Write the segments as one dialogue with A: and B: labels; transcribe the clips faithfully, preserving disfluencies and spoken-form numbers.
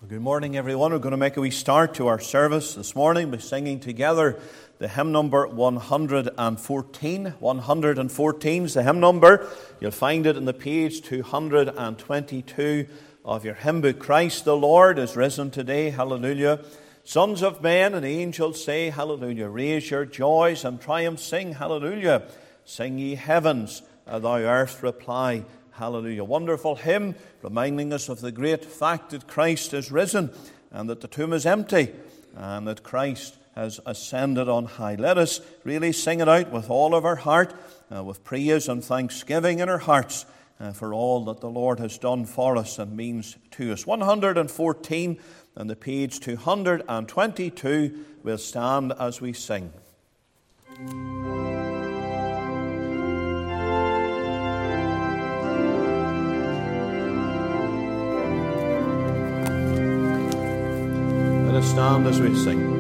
A: Good morning, everyone. We're going to make a wee start to our service this morning by singing together the hymn number one hundred fourteen. one hundred fourteen is the hymn number. You'll find it in the page two hundred twenty-two of your hymn book. Christ the Lord is risen today. Hallelujah. Sons of men and angels say hallelujah. Raise your joys and triumphs, sing hallelujah. Sing ye heavens, thou earth reply hallelujah. Wonderful hymn reminding us of the great fact that Christ is risen and that the tomb is empty and that Christ has ascended on high. Let us really sing it out with all of our heart, uh, with praise and thanksgiving in our hearts uh, for all that the Lord has done for us and means to us. one hundred fourteen and the page two hundred twenty-two will stand as we sing. Let us stand as we sing.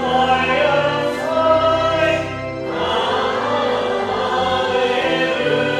B: Hallelujah.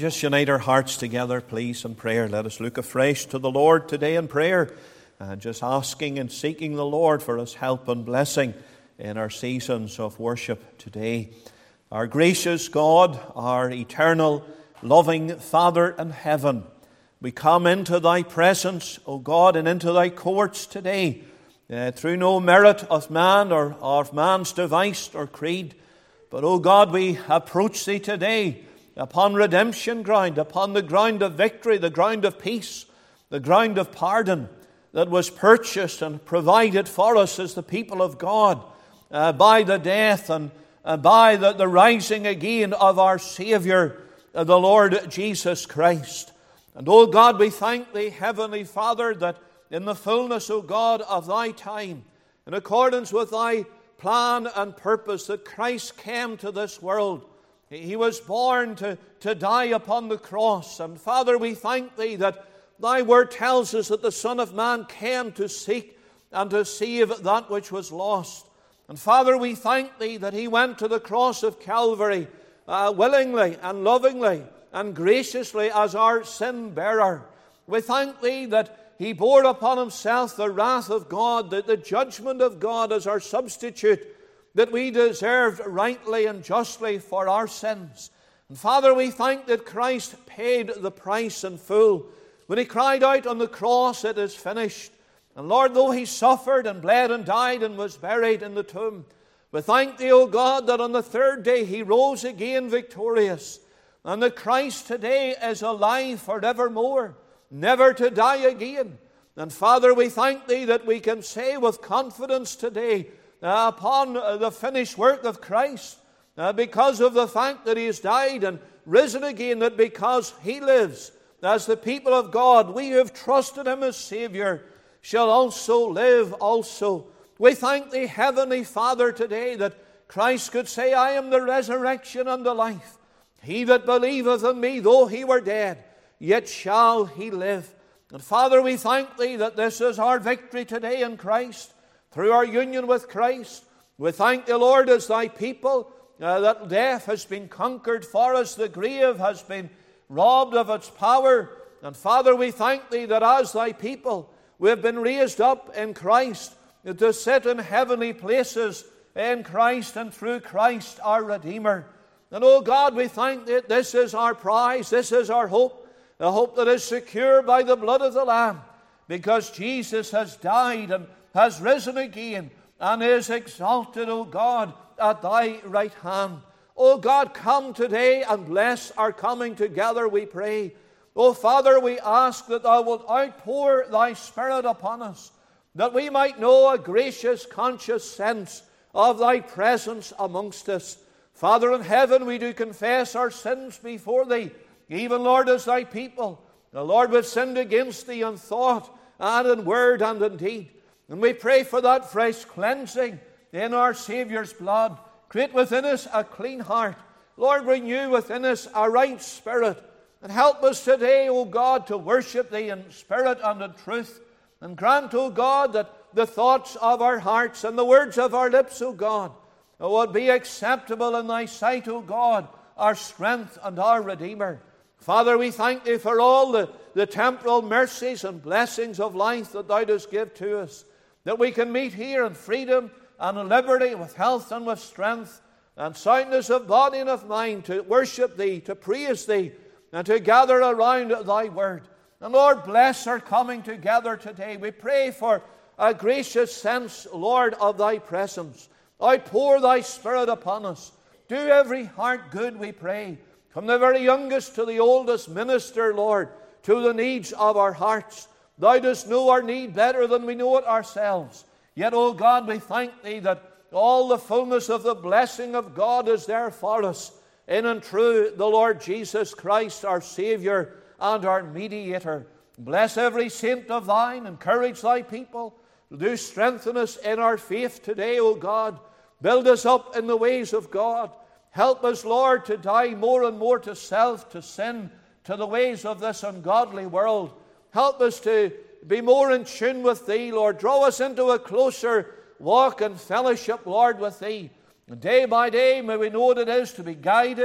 A: just unite our hearts together, please, in prayer. Let us look afresh to the Lord today in prayer, and just asking and seeking the Lord for His help and blessing in our seasons of worship today. Our gracious God, our eternal, loving Father in heaven, we come into Thy presence, O God, and into Thy courts today, uh, through no merit of man or of man's device or creed. But, O God, we approach Thee today upon redemption ground, upon the ground of victory, the ground of peace, the ground of pardon that was purchased and provided for us as the people of God uh, by the death and uh, by the, the rising again of our Savior, uh, the Lord Jesus Christ. And, O God, we thank Thee, Heavenly Father, that in the fullness, O God, of Thy time, in accordance with Thy plan and purpose, that Christ came to this world. He was born to, to die upon the cross. And Father, we thank Thee that Thy word tells us that the Son of Man came to seek and to save that which was lost. And Father, we thank Thee that He went to the cross of Calvary uh, willingly and lovingly and graciously as our sin bearer. We thank Thee that He bore upon Himself the wrath of God, the, the judgment of God as our substitute, that we deserved rightly and justly for our sins. And Father, we thank that Christ paid the price in full when He cried out on the cross, "It is finished." And Lord, though He suffered and bled and died and was buried in the tomb, we thank Thee, O God, that on the third day He rose again victorious, and that Christ today is alive forevermore, never to die again. And Father, we thank Thee that we can say with confidence today, Uh, upon uh, the finished work of Christ, uh, because of the fact that He has died and risen again, that because He lives, as the people of God, we who have trusted Him as Savior, shall also live also. We thank Thee, Heavenly Father, today that Christ could say, "I am the resurrection and the life. He that believeth in Me, though he were dead, yet shall he live." And Father, we thank Thee that this is our victory today in Christ, through our union with Christ. We thank Thee, Lord, as Thy people, uh, that death has been conquered for us, the grave has been robbed of its power. And Father, we thank Thee that as Thy people, we have been raised up in Christ to sit in heavenly places in Christ and through Christ our Redeemer. And, oh God, we thank Thee that this is our prize, this is our hope, the hope that is secured by the blood of the Lamb, because Jesus has died and has risen again and is exalted, O God, at Thy right hand. O God, come today and bless our coming together, we pray. O Father, we ask that Thou wilt outpour Thy Spirit upon us, that we might know a gracious, conscious sense of Thy presence amongst us. Father in heaven, we do confess our sins before Thee, even, Lord, as Thy people. The Lord, we've sinned against Thee in thought and in word and in deed. And we pray for that fresh cleansing in our Saviour's blood. Create within us a clean heart. Lord, renew within us a right spirit. And help us today, O God, to worship Thee in spirit and in truth. And grant, O God, that the thoughts of our hearts and the words of our lips, O God, would be acceptable in Thy sight, O God, our strength and our Redeemer. Father, we thank Thee for all the, the temporal mercies and blessings of life that Thou dost give to us, that we can meet here in freedom and in liberty, with health and with strength and soundness of body and of mind, to worship Thee, to praise Thee, and to gather around Thy word. And Lord, bless our coming together today. We pray for a gracious sense, Lord, of Thy presence. Outpour Thy Spirit upon us. Do every heart good, we pray. From the very youngest to the oldest, minister, Lord, to the needs of our hearts. Thou dost know our need better than we know it ourselves. Yet, O God, we thank Thee that all the fullness of the blessing of God is there for us, in and through the Lord Jesus Christ, our Savior and our Mediator. Bless every saint of Thine, encourage Thy people. Do strengthen us in our faith today, O God. Build us up in the ways of God. Help us, Lord, to die more and more to self, to sin, to the ways of this ungodly world. Help us to be more in tune with Thee, Lord. Draw us into a closer walk and fellowship, Lord, with Thee. And day by day may we know what it is to be guided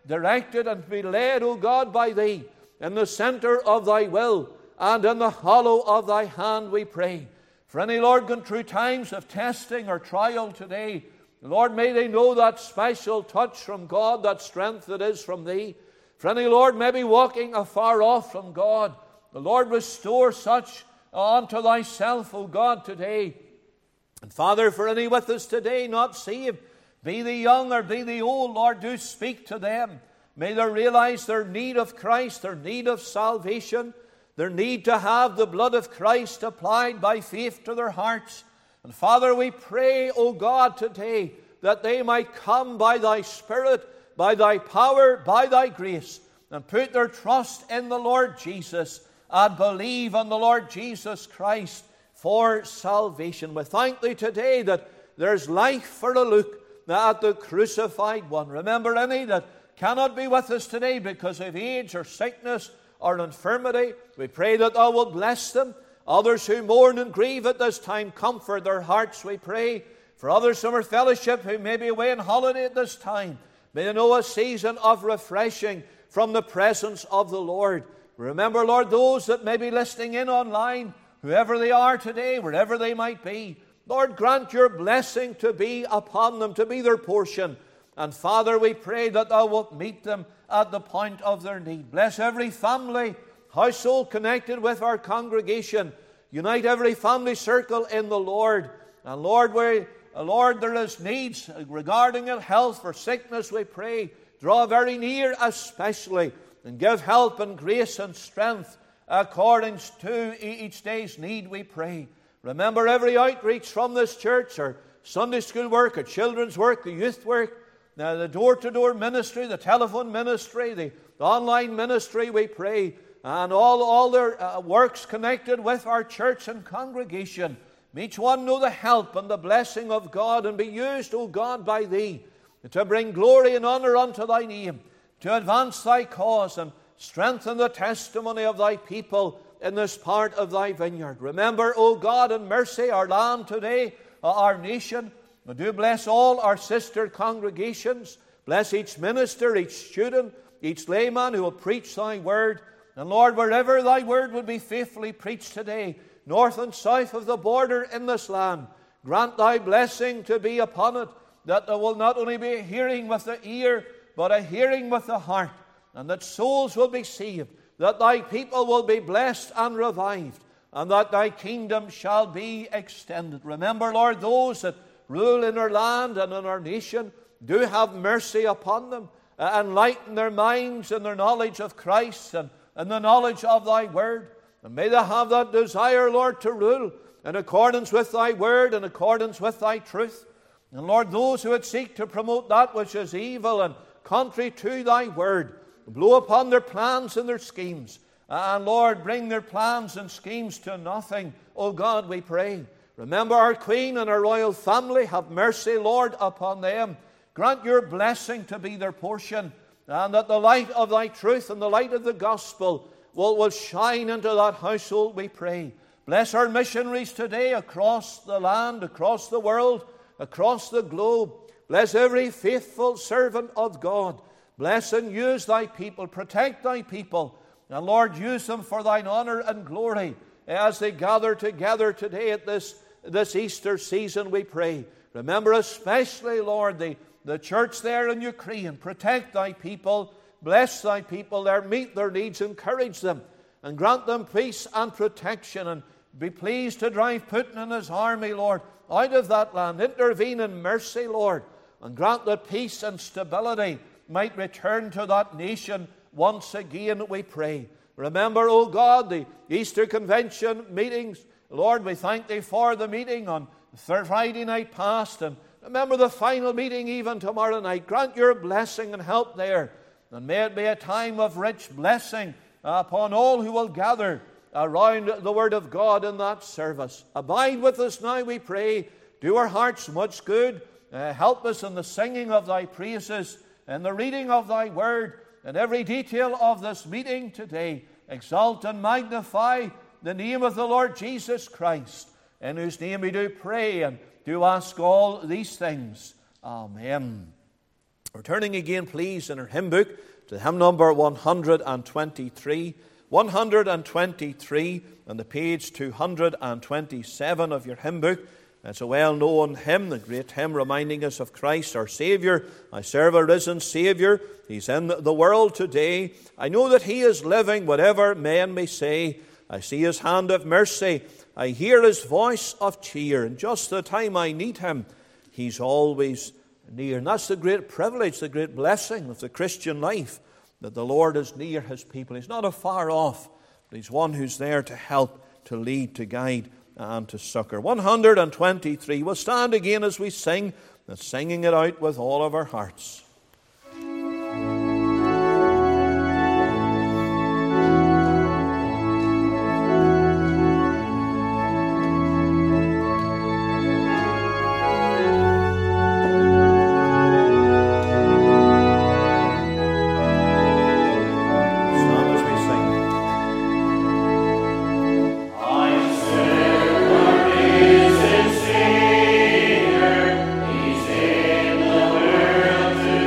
A: directed and to be led, O God, by Thee in the center of Thy will and in the hollow of Thy hand, we pray. For any, Lord, going through times of testing or trial today, Lord, may they know that special touch from God, that strength that is from Thee. For any, Lord, maybe walking afar off from God, the Lord, restore such unto Thyself, O God, today. And Father, for any with us today not saved, be they young or be they old, Lord, do speak to them. May they realize their need of Christ, their need of salvation, their need to have the blood of Christ applied by faith to their hearts. And Father, we pray, O God, today that they might come by Thy Spirit, by Thy power, by Thy grace, and put their trust in the Lord Jesus and believe on the Lord Jesus Christ for salvation. We thank Thee today that there's life for a look at the crucified one. Remember any that cannot be with us today because of age or sickness or infirmity, we pray that Thou wilt bless them. Others who mourn and grieve at this time, comfort their hearts, we pray. For others from our fellowship who may be away on holiday at this time, may they know a season of refreshing from the presence of the Lord. Remember, Lord, those that may be listening in online, whoever they are today, wherever they might be, Lord, grant Your blessing to be upon them, to be their portion. And Father, we pray that Thou wilt meet them at the point of their need. Bless every family, household connected with our congregation. Unite every family circle in the Lord. And Lord, where, Lord, there is needs regarding health, for sickness, we pray. Draw very near especially, and give help and grace and strength according to each day's need, we pray. Remember every outreach from this church, or Sunday school work, or children's work, the youth work, now the door-to-door ministry, the telephone ministry, the, the online ministry, we pray, and all, all their uh, works connected with our church and congregation. May each one know the help and the blessing of God, and be used, O God, by Thee to bring glory and honor unto Thy name, to advance Thy cause and strengthen the testimony of Thy people in this part of Thy vineyard. Remember, O God, in mercy, our land today, our nation. And do bless all our sister congregations. Bless each minister, each student, each layman who will preach Thy word. And Lord, wherever Thy word will be faithfully preached today, north and south of the border in this land, grant Thy blessing to be upon it, that there will not only be a hearing with the ear, but a hearing with the heart, and that souls will be saved, that Thy people will be blessed and revived, and that Thy kingdom shall be extended. Remember, Lord, those that rule in our land and in our nation, do have mercy upon them, uh, enlighten their minds and their knowledge of Christ and, and the knowledge of Thy word. And may they have that desire, Lord, to rule in accordance with Thy word, in accordance with Thy truth. And Lord, those who would seek to promote that which is evil and contrary to Thy word, blow upon their plans and their schemes. And Lord, bring their plans and schemes to nothing. O God, we pray. Remember our Queen and our royal family. Have mercy, Lord, upon them. Grant Your blessing to be their portion, and that the light of Thy truth and the light of the gospel will, will shine into that household, we pray. Bless our missionaries today across the land, across the world, across the globe. Bless every faithful servant of God. Bless and use Thy people. Protect Thy people. And Lord, use them for Thine honor and glory as they gather together today at this, this Easter season, we pray. Remember especially, Lord, the, the church there in Ukraine. Protect Thy people. Bless Thy people there. Meet their needs. Encourage them. And grant them peace and protection. And be pleased to drive Putin and his army, Lord, out of that land. Intervene in mercy, Lord. And grant that peace and stability might return to that nation once again, we pray. Remember, O God, the Easter Convention meetings. Lord, we thank Thee for the meeting on Friday night past. And remember the final meeting even tomorrow night. Grant Your blessing and help there. And may it be a time of rich blessing upon all who will gather around the Word of God in that service. Abide with us now, we pray. Do our hearts much good. Uh, help us in the singing of Thy praises and the reading of Thy word, and every detail of this meeting today. Exalt and magnify the name of the Lord Jesus Christ, in whose name we do pray and do ask all these things. Amen. We're turning again, please, in our hymn book to hymn number one hundred twenty-three. one hundred twenty-three on the page two hundred twenty-seven of your hymn book. It's a well-known hymn, the great hymn reminding us of Christ our Saviour. I serve a risen Saviour. He's in the world today. I know that He is living, whatever men may say. I see His hand of mercy. I hear His voice of cheer. And just the time I need Him, He's always near. And that's the great privilege, the great blessing of the Christian life, that the Lord is near His people. He's not afar off, but He's one who's there to help, to lead, to guide, and to succor. one hundred twenty-three. We'll stand again as we sing, and singing it out with all of our hearts.
B: He's in the world today.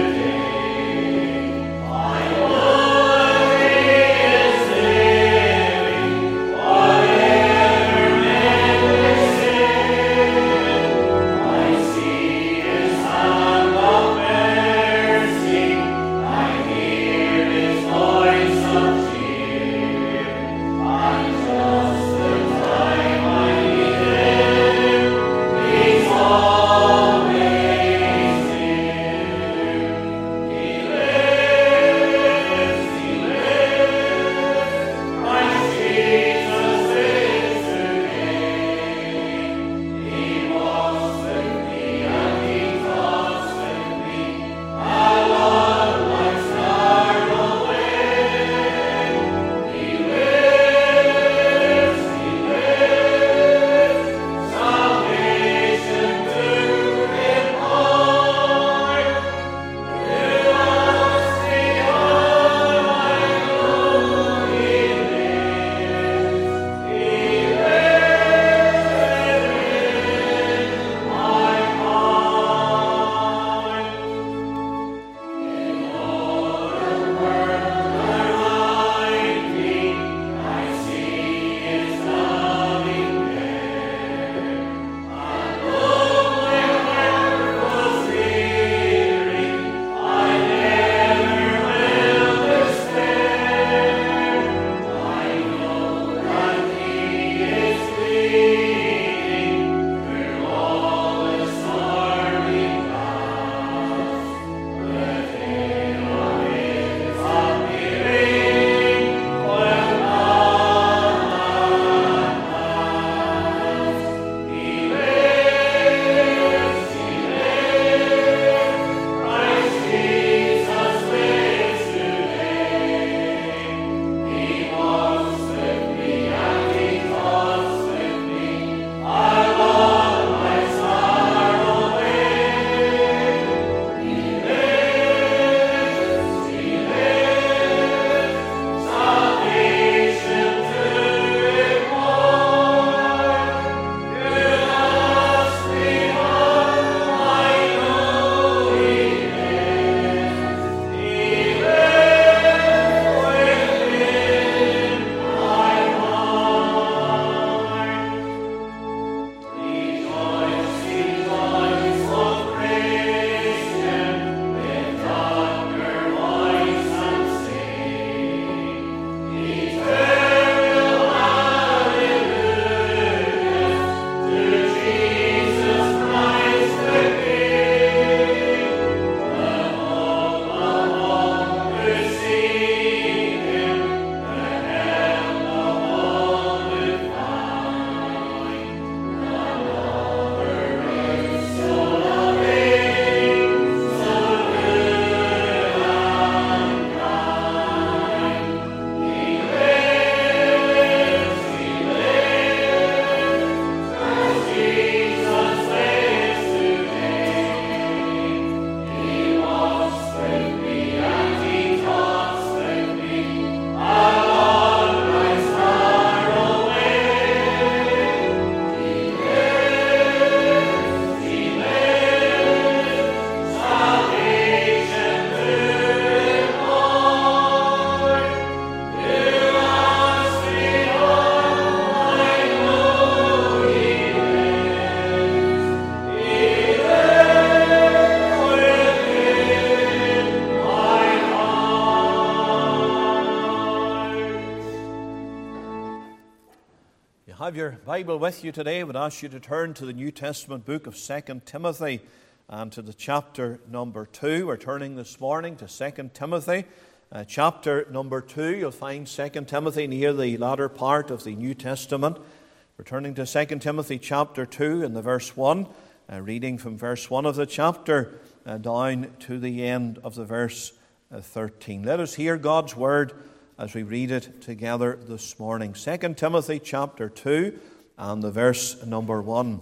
A: have your Bible with you today, I would ask you to turn to the New Testament book of Second Timothy and to the chapter number two. We're turning this morning to Second Timothy, uh, chapter number two. You'll find Second Timothy near the latter part of the New Testament. We're turning to Second Timothy chapter two in the verse one, uh, reading from verse one of the chapter uh, down to the end of the verse uh, thirteen. Let us hear God's word as we read it together this morning. Second Timothy chapter two and the verse number one.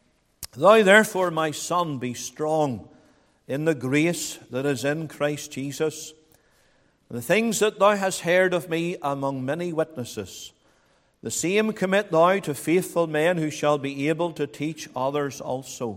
A: Thou therefore, my son, be strong in the grace that is in Christ Jesus. The things that thou hast heard of me among many witnesses, the same commit thou to faithful men who shall be able to teach others also.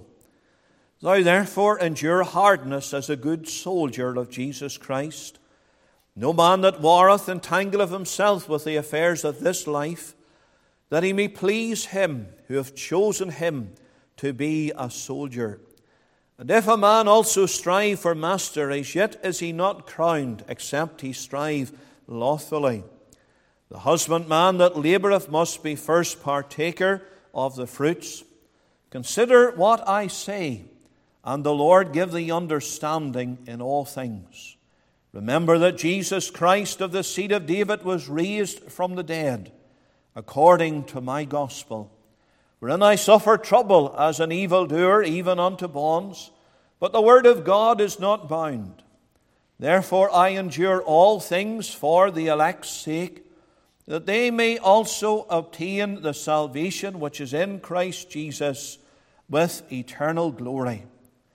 A: Thou therefore endure hardness as a good soldier of Jesus Christ. No man that warreth entangleth himself with the affairs of this life, that he may please him who hath chosen him to be a soldier. And if a man also strive for masteries, yet is he not crowned, except he strive lawfully. The husbandman that laboureth must be first partaker of the fruits. Consider what I say, and the Lord give thee understanding in all things. Remember that Jesus Christ of the seed of David was raised from the dead, according to my gospel, wherein I suffer trouble as an evildoer, even unto bonds, but the word of God is not bound. Therefore I endure all things for the elect's sake, that they may also obtain the salvation which is in Christ Jesus with eternal glory.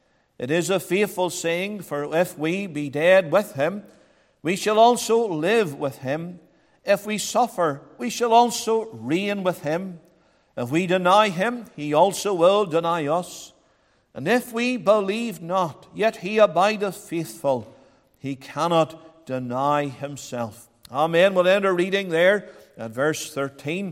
A: It is a faithful saying, for if we be dead with him, we shall also live with him. If we suffer, we shall also reign with him. If we deny him, he also will deny us. And if we believe not, yet he abideth faithful. He cannot deny himself. Amen. We'll end our reading there at verse thirteen.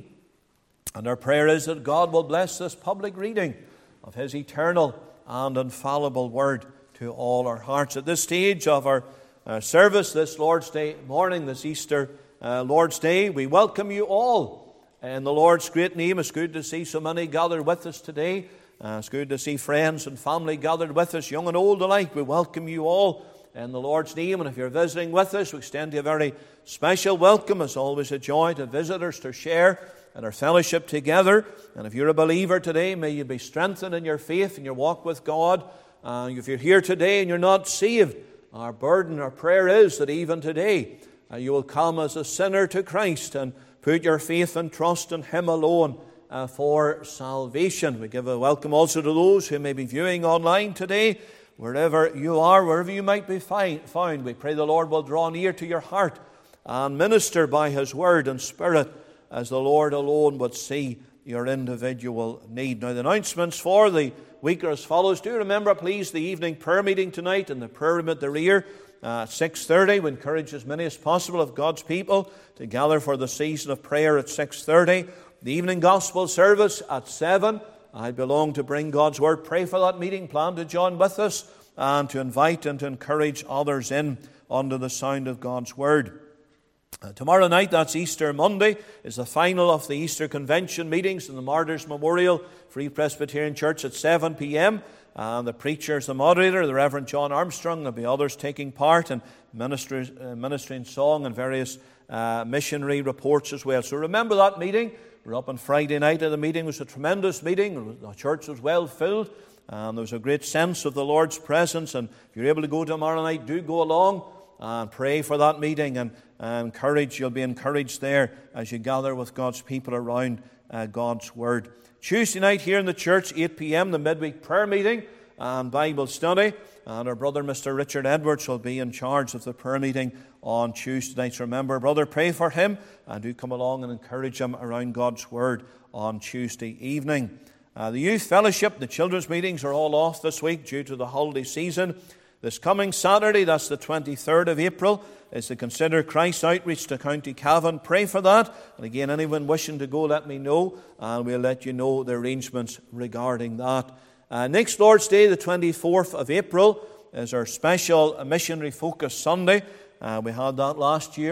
A: And our prayer is that God will bless this public reading of his eternal and infallible word to all our hearts. At this stage of our uh, service, this Lord's Day morning, this Easter uh, Lord's Day, we welcome you all in the Lord's great name. It's good to see so many gathered with us today. Uh, it's good to see friends and family gathered with us, young and old alike. We welcome you all in the Lord's name. And if you're visiting with us, we extend you a very special welcome. It's always a joy to visitors to share and our fellowship together. And if you're a believer today, may you be strengthened in your faith and your walk with God. Uh, if you're here today and you're not saved, our burden, our prayer is that even today uh, you will come as a sinner to Christ and put your faith and trust in him alone uh, for salvation. We give a welcome also to those who may be viewing online today. Wherever you are, wherever you might be found, we pray the Lord will draw near to your heart and minister by his word and spirit, as the Lord alone would see your individual need. Now, the announcements for the week are as follows. Do remember, please, the evening prayer meeting tonight in the prayer room at the rear uh, at six thirty. We encourage as many as possible of God's people to gather for the season of prayer at six thirty. The evening gospel service at seven. I belong to bring God's word. Pray for that meeting. Plan to join with us and to invite and to encourage others in under the sound of God's word. Uh, tomorrow night, that's Easter Monday, is the final of the Easter Convention meetings in the Martyrs Memorial Free Presbyterian Church at seven p.m. And the preacher is the moderator, the Reverend John Armstrong. There'll be others taking part in ministry, uh, ministering song and various uh, missionary reports as well. So remember that meeting. We're up on Friday night, and the meeting was a tremendous meeting. The church was well filled, and there was a great sense of the Lord's presence. And if you're able to go tomorrow night, do go along and pray for that meeting, and uh, encourage. You'll be encouraged there as you gather with God's people around uh, God's Word. Tuesday night here in the church, eight p.m., the midweek prayer meeting and Bible study. And our brother, Mister Richard Edwards, will be in charge of the prayer meeting on Tuesday nights. Remember, brother, pray for him, and do come along and encourage him around God's Word on Tuesday evening. Uh, the youth fellowship, the children's meetings are all off this week due to the holiday season. This coming Saturday, that's the twenty-third of April, is the Consider Christ outreach to County Cavan. Pray for that. And again, anyone wishing to go, let me know, and we'll let you know the arrangements regarding that. Uh, next Lord's Day, the twenty-fourth of April, is our special missionary focus Sunday. Uh, we had that last year,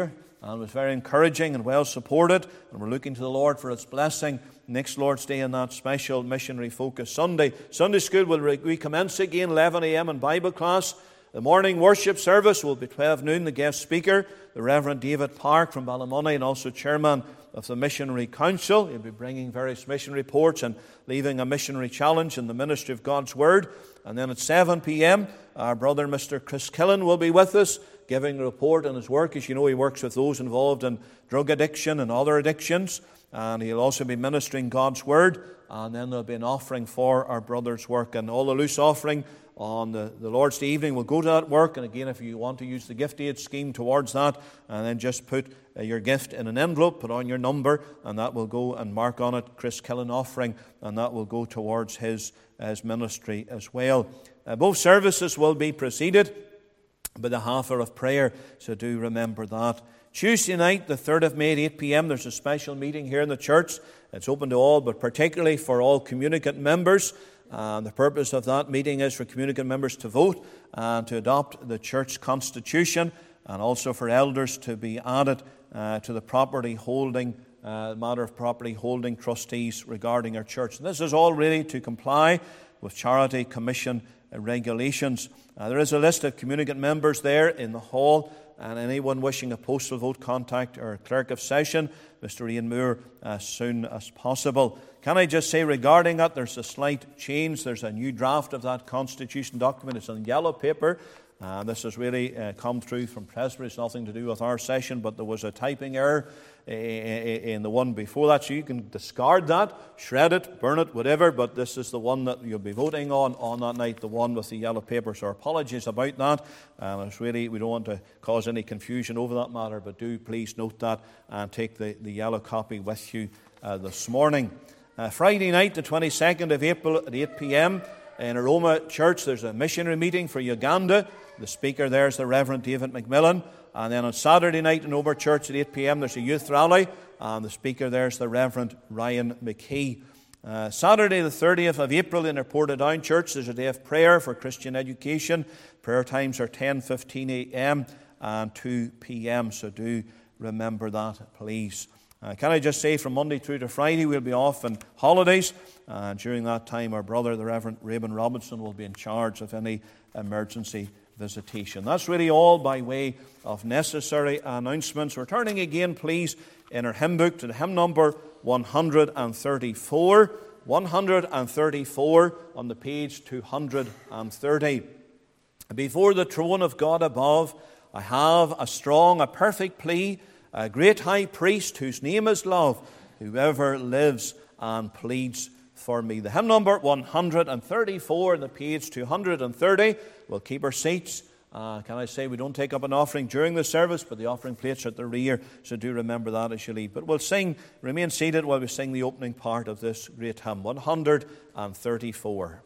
A: and it was very encouraging and well supported, and we're looking to the Lord for its blessing next Lord's Day on that special missionary focus Sunday. Sunday school will recommence again, eleven a m in Bible class. The morning worship service will be twelve noon. The guest speaker, the Reverend David Park from Ballymoney, and also chairman of the Missionary Council. He'll be bringing various mission reports and leaving a missionary challenge in the ministry of God's Word. And then at seven p m, our brother Mister Chris Killen will be with us, giving a report on his work. As you know, he works with those involved in drug addiction and other addictions. And he'll also be ministering God's Word. And then there'll be an offering for our brother's work. And all the loose offering on the, the Lord's Day evening will go to that work. And again, if you want to use the gift aid scheme towards that, and then just put uh, your gift in an envelope, put on your number, and that will go and mark on it Chris Killen offering, and that will go towards his, his ministry as well. Uh, both services will be preceded by the half hour of prayer, so do remember that. Tuesday night, the third of May at eight p m, there's a special meeting here in the church. It's open to all, but particularly for all communicant members. Uh, the purpose of that meeting is for communicant members to vote and to adopt the church constitution, and also for elders to be added uh, to the property holding, uh, matter of property holding trustees regarding our church. And this is all really to comply with Charity Commission regulations. Uh, there is a list of communicant members there in the hall, and anyone wishing a postal vote, contact our clerk of session, Mister Ian Moore, as soon as possible. Can I just say regarding that, there's a slight change. There's a new draft of that Constitution document. It's on yellow paper. Uh, this has really uh, come through from Presbytery. It's nothing to do with our session, but there was a typing error in the one before that, so you can discard that, shred it, burn it, whatever, but this is the one that you'll be voting on on that night, the one with the yellow paper. So apologies about that. Um, it's really, we don't want to cause any confusion over that matter, but do please note that and take the, the yellow copy with you uh, this morning. Uh, Friday night, the twenty-second of April at eight p m in Aroma Church, there's a missionary meeting for Uganda. The speaker there is the Reverend David McMillan. And then on Saturday night in Ober Church at eight p m, there's a youth rally. And the speaker there is the Reverend Ryan McKee. Uh, Saturday the thirtieth of April in our Portadown Church, there's a day of prayer for Christian education. Prayer times are ten fifteen a m and two p m, so do remember that, please. Uh, can I just say, from Monday through to Friday, we'll be off on holidays. Uh, during that time, our brother, the Reverend Raymond Robinson, will be in charge of any emergency visitation. That's really all by way of necessary announcements. We're turning again, please, in our hymn book to the hymn number one hundred thirty-four. one hundred thirty-four on the page two hundred thirty. Before the throne of God above, I have a strong, a perfect plea, a great high priest whose name is love, whoever lives and pleads for me. The hymn number one hundred thirty-four on the page two hundred thirty. We'll keep our seats. Uh, can I say we don't take up an offering during the service, but the offering plates are at the rear, so do remember that as you leave. But we'll sing, remain seated while we sing the opening part of this great hymn, one hundred thirty-four.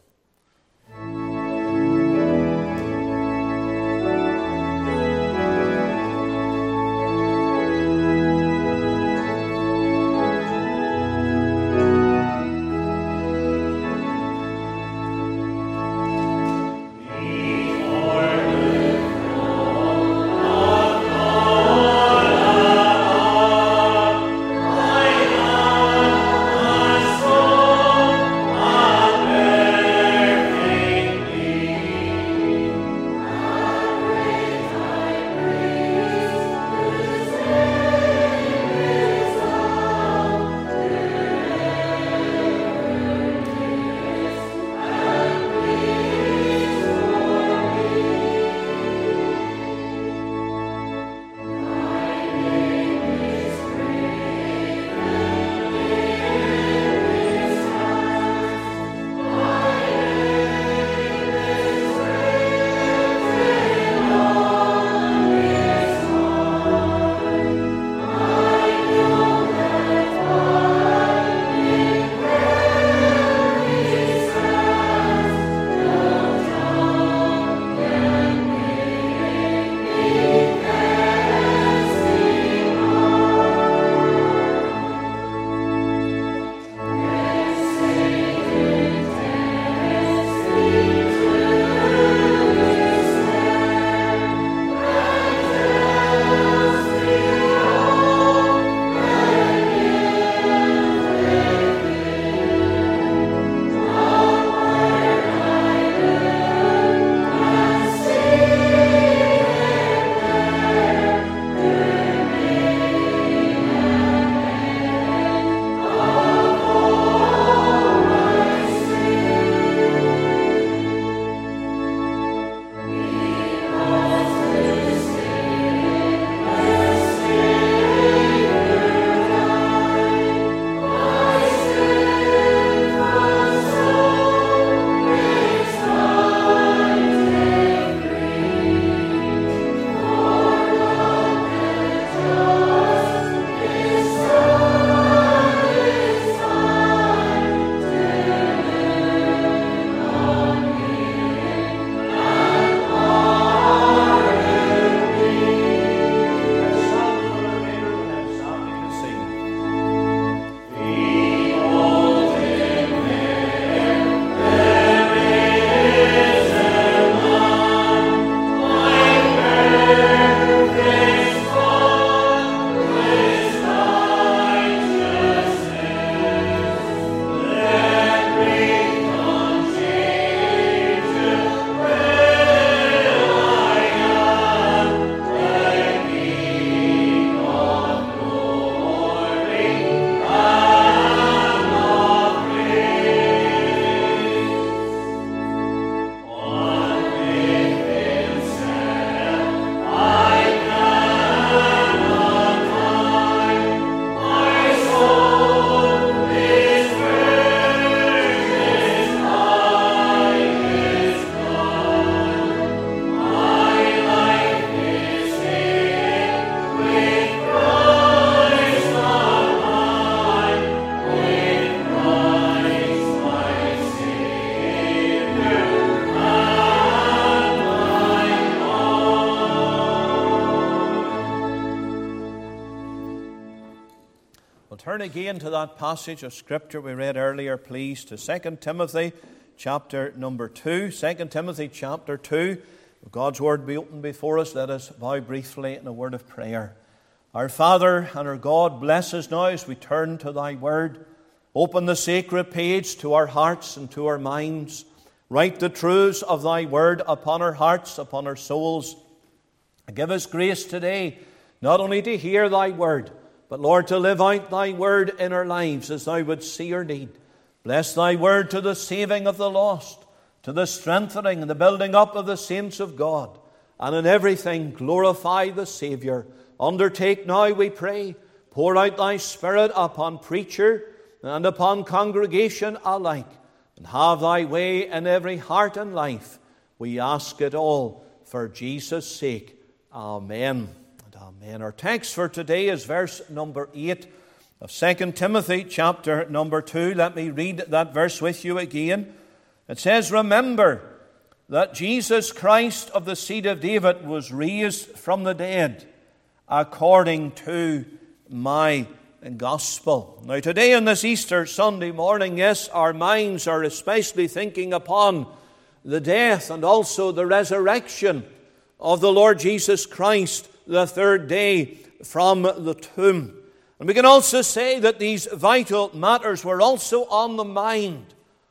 A: turn again to that passage of Scripture we read earlier, please, to Second Timothy chapter number two. Second Timothy chapter two. If God's Word be open before us, let us bow briefly in a word of prayer. Our Father and our God, bless us now as we turn to Thy Word. Open the sacred page to our hearts and to our minds. Write the truths of Thy Word upon our hearts, upon our souls. And give us grace today, not only to hear Thy Word, but, Lord, to live out Thy Word in our lives as Thou would see or need. Bless Thy Word to the saving of the lost, to the strengthening and the building up of the saints of God, and in everything glorify the Saviour. Undertake now, we pray, pour out Thy Spirit upon preacher and upon congregation alike, and have Thy way in every heart and life. We ask it all for Jesus' sake. Amen. Amen. Our text for today is verse number eight of Second Timothy chapter number two. Let me read that verse with you again. It says, "Remember that Jesus Christ of the seed of David was raised from the dead according to my gospel." Now today on this Easter Sunday morning, yes, our minds are especially thinking upon the death and also the resurrection of the Lord Jesus Christ, the third day from the tomb. And we can also say that these vital matters were also on the mind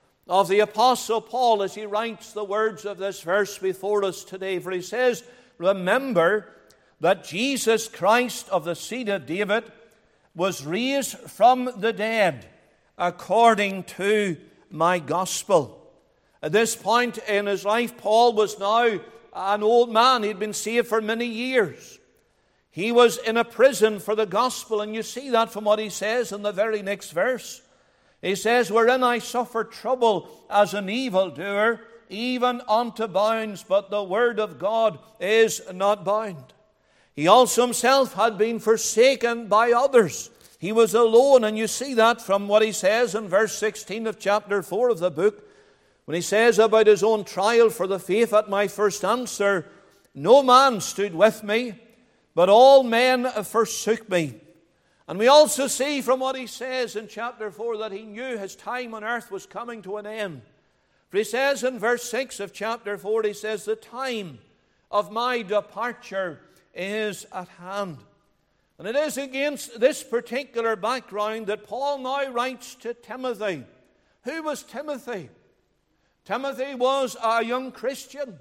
A: of the Apostle Paul as he writes the words of this verse before us today. For he says, "Remember that Jesus Christ of the seed of David was raised from the dead according to my gospel." At this point in his life, Paul was now an old man. He'd been saved for many years. He was in a prison for the gospel, and you see that from what he says in the very next verse. He says, "Wherein I suffered trouble as an evildoer, even unto bounds, but the word of God is not bound." He also himself had been forsaken by others. He was alone, and you see that from what he says in verse sixteen of chapter four of the book, when he says about his own trial for the faith at my first answer, "No man stood with me, but all men forsook me." And we also see from what he says in chapter four that he knew his time on earth was coming to an end. For he says in verse six of chapter four, he says, "The time of my departure is at hand." And it is against this particular background that Paul now writes to Timothy. Who was Timothy? Timothy was a young Christian.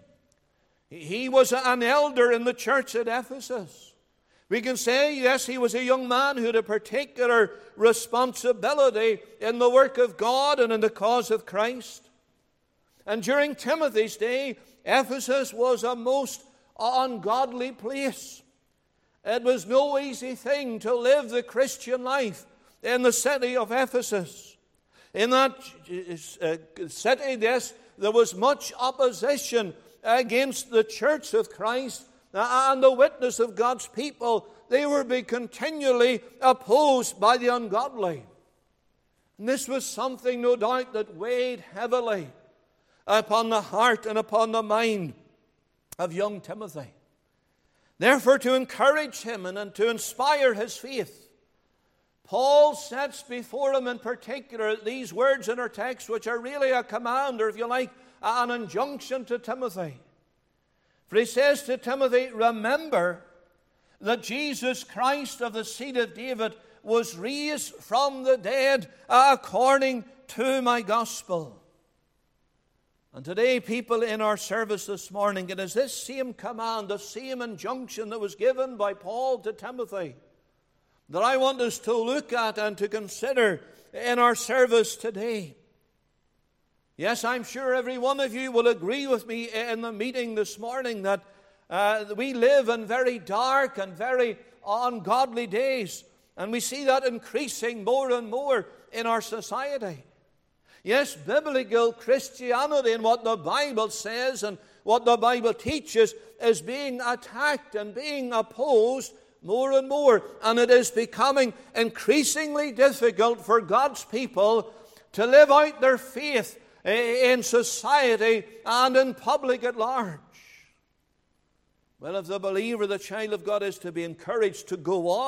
A: He was an elder in the church at Ephesus. We can say, yes, he was a young man who had a particular responsibility in the work of God and in the cause of Christ. And during Timothy's day, Ephesus was a most ungodly place. It was no easy thing to live the Christian life in the city of Ephesus. In that city, yes, there was much opposition against the church of Christ and the witness of God's people. They were being continually opposed by the ungodly. And this was something, no doubt, that weighed heavily upon the heart and upon the mind of young Timothy. Therefore, to encourage him and to inspire his faith, Paul sets before him in particular these words in our text, which are really a command, or if you like, an injunction to Timothy. For he says to Timothy, "Remember that Jesus Christ of the seed of David was raised from the dead according to my gospel." And today, people, in our service this morning, it is this same command, the same injunction that was given by Paul to Timothy that I want us to look at and to consider in our service today. Yes, I'm sure every one of you will agree with me in the meeting this morning that uh, we live in very dark and very ungodly days. And we see that increasing more and more in our society. Yes, biblical Christianity and what the Bible says and what the Bible teaches is being attacked and being opposed more and more. And it is becoming increasingly difficult for God's people to live out their faith in society and in public at large. Well, if the believer, the child of God, is to be encouraged to go on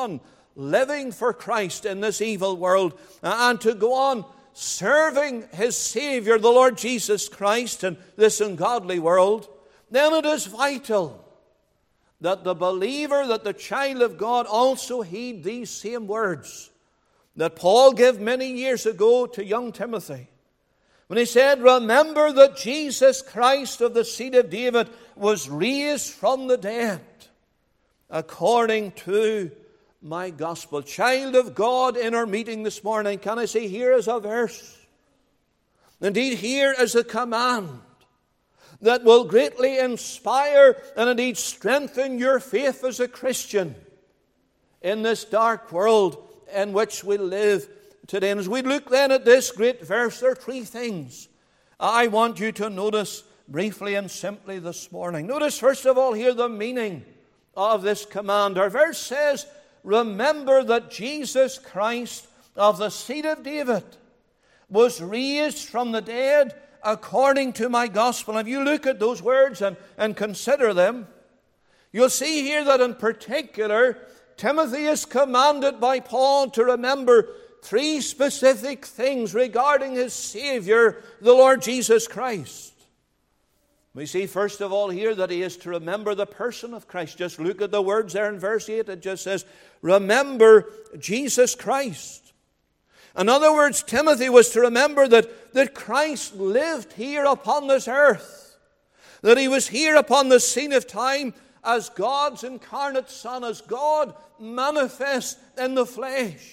A: living for Christ in this evil world, and to go on serving his Savior, the Lord Jesus Christ, in this ungodly world, then it is vital that the believer, that the child of God, also heed these same words that Paul gave many years ago to young Timothy, when he said, remember that Jesus Christ of the seed of David was raised from the dead according to my gospel. Child of God, in our meeting this morning, can I say, here is a verse. Indeed, here is a command that will greatly inspire and indeed strengthen your faith as a Christian in this dark world in which we live today. And as we look then at this great verse, there are three things I want you to notice briefly and simply this morning. Notice first of all here the meaning of this command. Our verse says, remember that Jesus Christ of the seed of David was raised from the dead according to my gospel. And if you look at those words and, and consider them, you'll see here that in particular, Timothy is commanded by Paul to remember three specific things regarding his Savior, the Lord Jesus Christ. We see first of all here that he is to remember the person of Christ. Just look at the words there in verse eight. It just says, remember Jesus Christ. In other words, Timothy was to remember that, that Christ lived here upon this earth, that he was here upon the scene of time as God's incarnate Son, as God manifest in the flesh.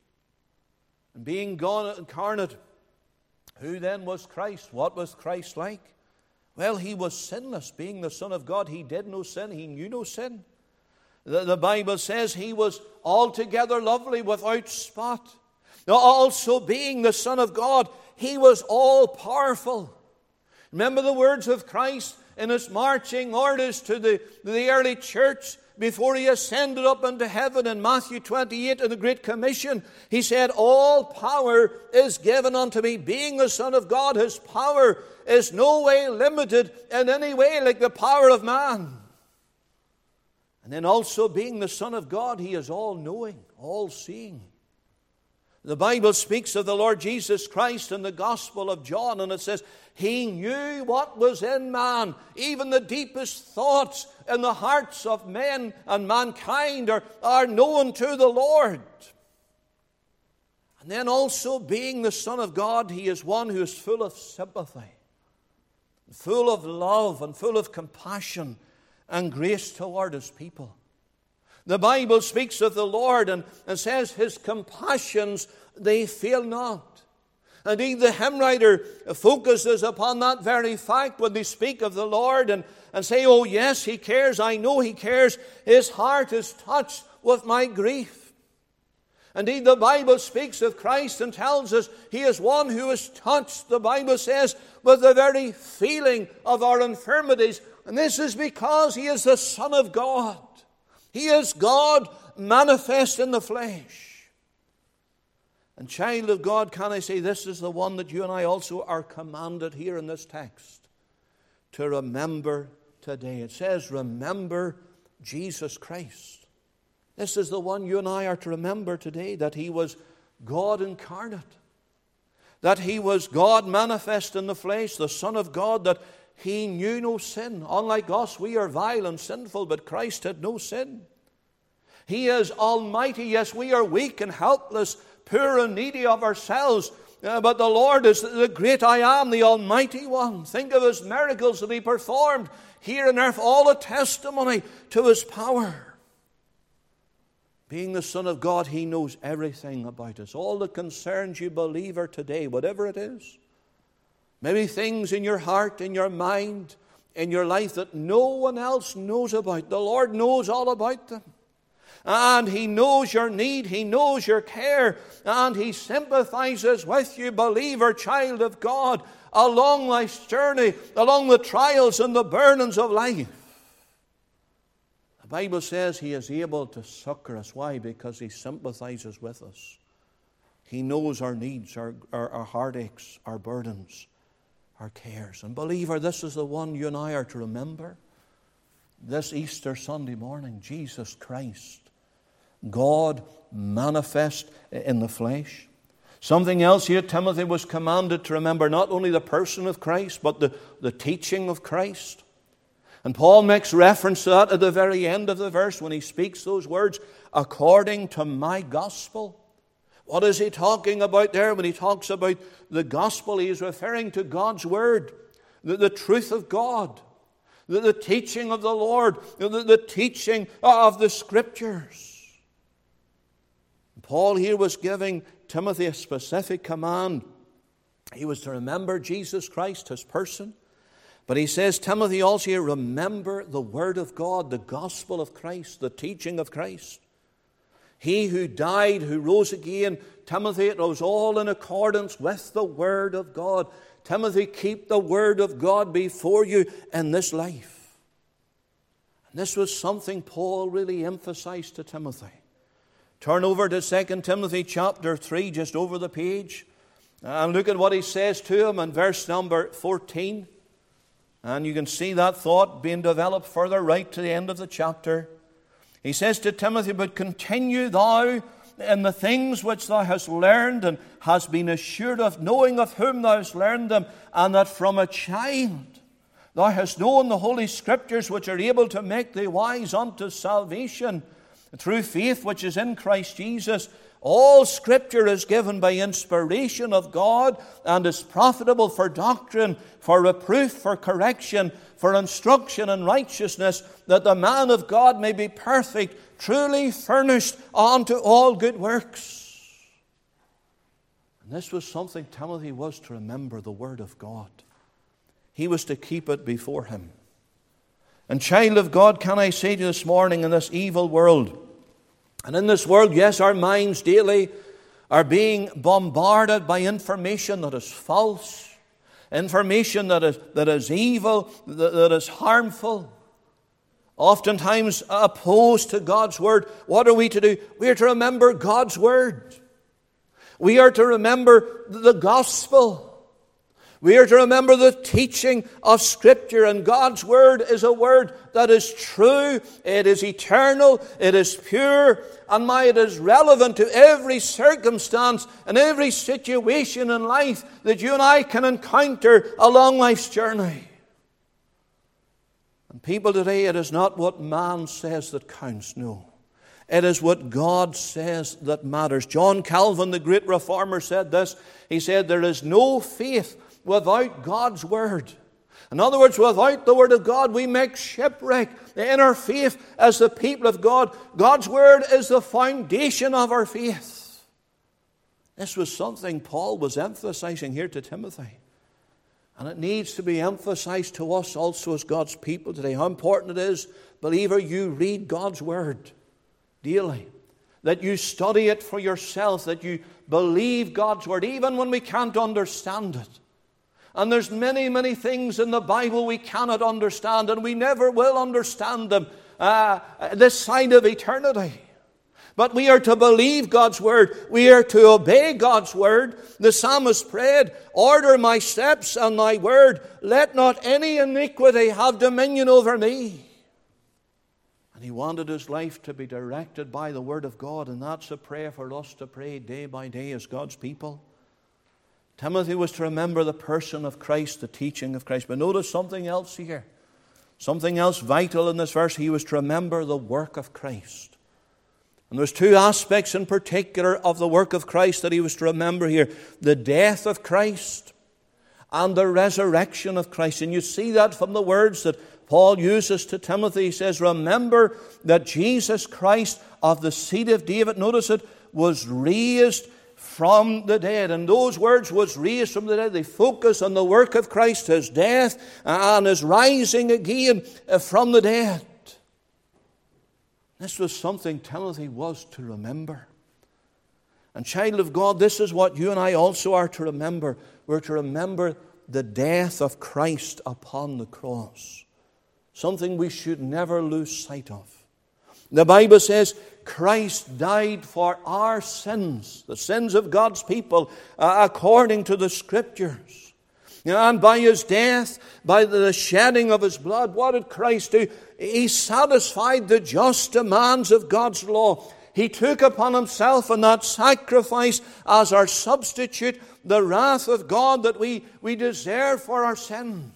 A: And being God incarnate, who then was Christ? What was Christ like? Well, he was sinless. Being the Son of God, he did no sin. He knew no sin. The, the Bible says he was altogether lovely, without spot. Now, also being the Son of God, he was all-powerful. Remember the words of Christ in his marching orders to the, the early church before he ascended up into heaven in Matthew twenty-eight in the Great Commission. He said, all power is given unto me. Being the Son of God, his power is no way limited in any way like the power of man. And then also being the Son of God, he is all-knowing, all-seeing. The Bible speaks of the Lord Jesus Christ in the Gospel of John, and it says, he knew what was in man. Even the deepest thoughts in the hearts of men and mankind are, are known to the Lord. And then also being the Son of God, he is one who is full of sympathy, full of love, and full of compassion and grace toward his people. The Bible speaks of the Lord and, and says his compassions, they fail not. Indeed, the hymn writer focuses upon that very fact when they speak of the Lord and, and say, oh yes, he cares, I know he cares. His heart is touched with my grief. Indeed, the Bible speaks of Christ and tells us he is one who is touched, the Bible says, with the very feeling of our infirmities. And this is because he is the Son of God. He is God manifest in the flesh. And child of God, can I say this is the one that you and I also are commanded here in this text to remember today. It says, remember Jesus Christ. This is the one you and I are to remember today, that he was God incarnate, that he was God manifest in the flesh, the Son of God, that he knew no sin. Unlike us, we are vile and sinful, but Christ had no sin. He is almighty. Yes, we are weak and helpless, poor and needy of ourselves, uh, but the Lord is the great I am, the Almighty One. Think of his miracles that he performed here on earth, all a testimony to his power. Being the Son of God, he knows everything about us. All that concerns you, believer, today, whatever it is. Maybe things in your heart, in your mind, in your life that no one else knows about. The Lord knows all about them. And he knows your need, he knows your care, and he sympathizes with you, believer, child of God, along life's journey, along the trials and the burdens of life. The Bible says he is able to succor us. Why? Because he sympathizes with us. He knows our needs, our, our, our heartaches, our burdens, our cares. And believer, this is the one you and I are to remember this Easter Sunday morning, Jesus Christ God manifest in the flesh. Something else here, Timothy was commanded to remember not only the person of Christ, but the, the teaching of Christ. And Paul makes reference to that at the very end of the verse when he speaks those words, according to my gospel. What is he talking about there? When he talks about the gospel, he is referring to God's word, the, the truth of God, the, the teaching of the Lord, the, the teaching of the Scriptures. Paul here was giving Timothy a specific command. He was to remember Jesus Christ, his person. But he says, Timothy, also here, remember the word of God, the gospel of Christ, the teaching of Christ. He who died, who rose again, Timothy, it was all in accordance with the word of God. Timothy, keep the word of God before you in this life. And this was something Paul really emphasized to Timothy. Turn over to Second Timothy chapter three, just over the page. And look at what he says to him in verse number fourteen. And you can see that thought being developed further right to the end of the chapter. He says to Timothy, but continue thou in the things which thou hast learned and hast been assured of, knowing of whom thou hast learned them, and that from a child thou hast known the Holy Scriptures, which are able to make thee wise unto salvation through faith which is in Christ Jesus. All Scripture is given by inspiration of God and is profitable for doctrine, for reproof, for correction, for instruction in righteousness, that the man of God may be perfect, truly furnished unto all good works. And this was something Timothy was to remember, the Word of God. He was to keep it before him. And child of God, can I say to you this morning, in this evil world, and in this world, yes, our minds daily are being bombarded by information that is false, information that is, that is evil, that, that is harmful, oftentimes opposed to God's Word. What are we to do? We are to remember God's Word. We are to remember the gospel. We are to remember the teaching of Scripture, and God's Word is a Word that is true, it is eternal, it is pure, and my, it is relevant to every circumstance and every situation in life that you and I can encounter along life's journey. And people today, it is not what man says that counts, no. It is what God says that matters. John Calvin, the great reformer, said this. He said, there is no faith without God's Word. In other words, without the Word of God, we make shipwreck in our faith as the people of God. God's Word is the foundation of our faith. This was something Paul was emphasizing here to Timothy. And it needs to be emphasized to us also as God's people today. How important it is, believer, you read God's Word daily. That you study it for yourself, that you believe God's Word, even when we can't understand it. And there's many, many things in the Bible we cannot understand, and we never will understand them uh, this side of eternity. But we are to believe God's Word. We are to obey God's Word. The psalmist prayed, order my steps and thy word. Let not any iniquity have dominion over me. And he wanted his life to be directed by the Word of God, and that's a prayer for us to pray day by day as God's people. Timothy was to remember the person of Christ, the teaching of Christ. But notice something else here. Something else vital in this verse. He was to remember the work of Christ. And there's two aspects in particular of the work of Christ that he was to remember here. The death of Christ and the resurrection of Christ. And you see that from the words that Paul uses to Timothy. He says, remember that Jesus Christ of the seed of David, notice it, was raised from the dead. And those words, was raised from the dead, they focus on the work of Christ, his death and his rising again from the dead. This was something Timothy was to remember. And child of God, this is what you and I also are to remember. We're to remember the death of Christ upon the cross. Something we should never lose sight of. The Bible says Christ died for our sins, the sins of God's people, uh, according to the Scriptures. And by his death, by the shedding of his blood, what did Christ do? He satisfied the just demands of God's law. He took upon himself in that sacrifice as our substitute the wrath of God that we, we deserve for our sins.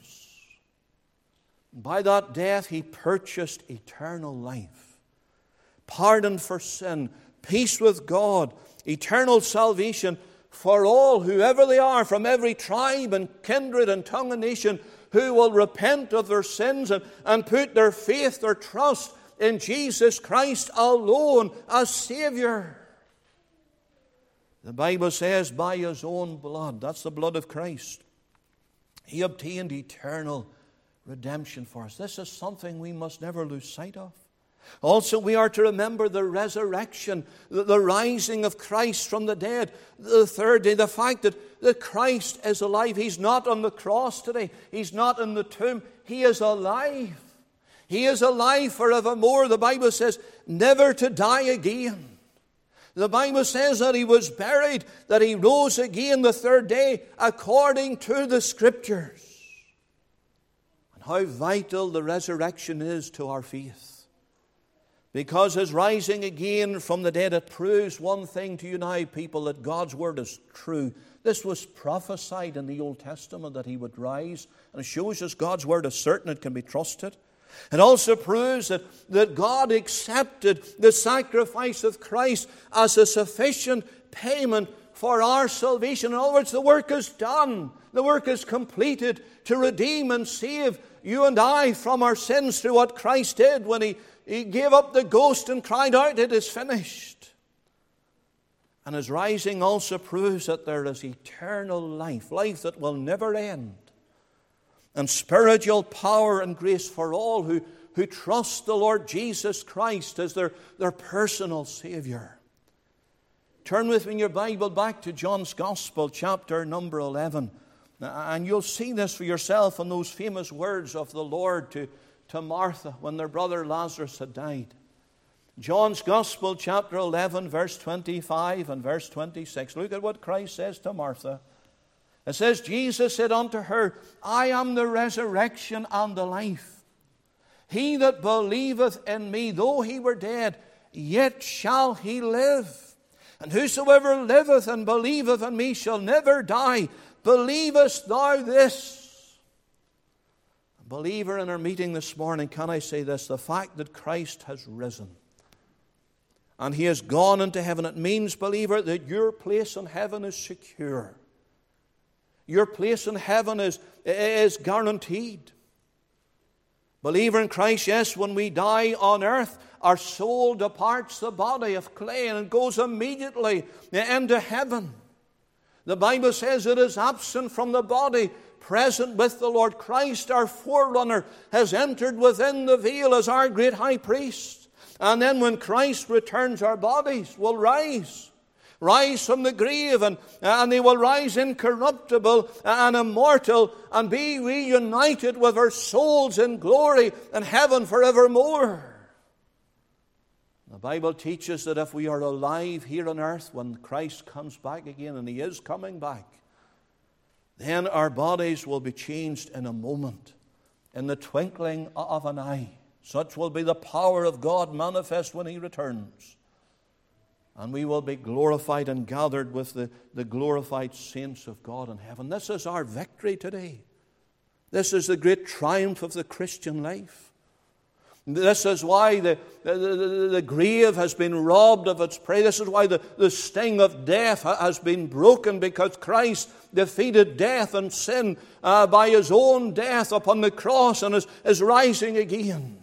A: By that death he purchased eternal life, pardon for sin, peace with God, eternal salvation for all, whoever they are, from every tribe and kindred and tongue and nation, who will repent of their sins and, and put their faith, their trust in Jesus Christ alone as Savior. The Bible says, by his own blood, that's the blood of Christ, he obtained eternal redemption for us. This is something we must never lose sight of. Also, we are to remember the resurrection, the, the rising of Christ from the dead, the third day, the fact that, that Christ is alive. He's not on the cross today. He's not in the tomb. He is alive. He is alive forevermore. The Bible says, never to die again. The Bible says that he was buried, that he rose again the third day according to the Scriptures. And how vital the resurrection is to our faith. Because his rising again from the dead, it proves one thing to you now, people, that God's word is true. This was prophesied in the Old Testament that he would rise. And it shows us God's word is certain, it can be trusted. It also proves that, that God accepted the sacrifice of Christ as a sufficient payment for our salvation. In other words, the work is done. The work is completed to redeem and save you and I from our sins through what Christ did when he, he gave up the ghost and cried out, it is finished. And his rising also proves that there is eternal life, life that will never end, and spiritual power and grace for all who, who trust the Lord Jesus Christ as their, their personal Savior. Turn with me in your Bible back to John's Gospel, chapter number eleven. And you'll see this for yourself in those famous words of the Lord to, to Martha when their brother Lazarus had died. John's Gospel, chapter eleven, verse twenty-five and verse twenty-six. Look at what Christ says to Martha. It says, Jesus said unto her, I am the resurrection and the life. He that believeth in me, though he were dead, yet shall he live. And whosoever liveth and believeth in me shall never die. Believest thou this? Believer, in our meeting this morning, can I say this? The fact that Christ has risen and he has gone into heaven, it means, believer, that your place in heaven is secure. Your place in heaven is, is guaranteed. Believer in Christ, yes, when we die on earth, our soul departs the body of clay and goes immediately into heaven. The Bible says it is absent from the body, present with the Lord. Christ, our forerunner, has entered within the veil as our great high priest. And then when Christ returns, our bodies will rise. Rise from the grave, and, and they will rise incorruptible and immortal and be reunited with our souls in glory in heaven forevermore. The Bible teaches that if we are alive here on earth when Christ comes back again, and he is coming back, then our bodies will be changed in a moment, in the twinkling of an eye. Such will be the power of God manifest when he returns. And we will be glorified and gathered with the, the glorified saints of God in heaven. This is our victory today. This is the great triumph of the Christian life. This is why the, the, the, the grave has been robbed of its prey. This is why the, the sting of death has been broken, because Christ defeated death and sin uh, by his own death upon the cross and is, is rising again.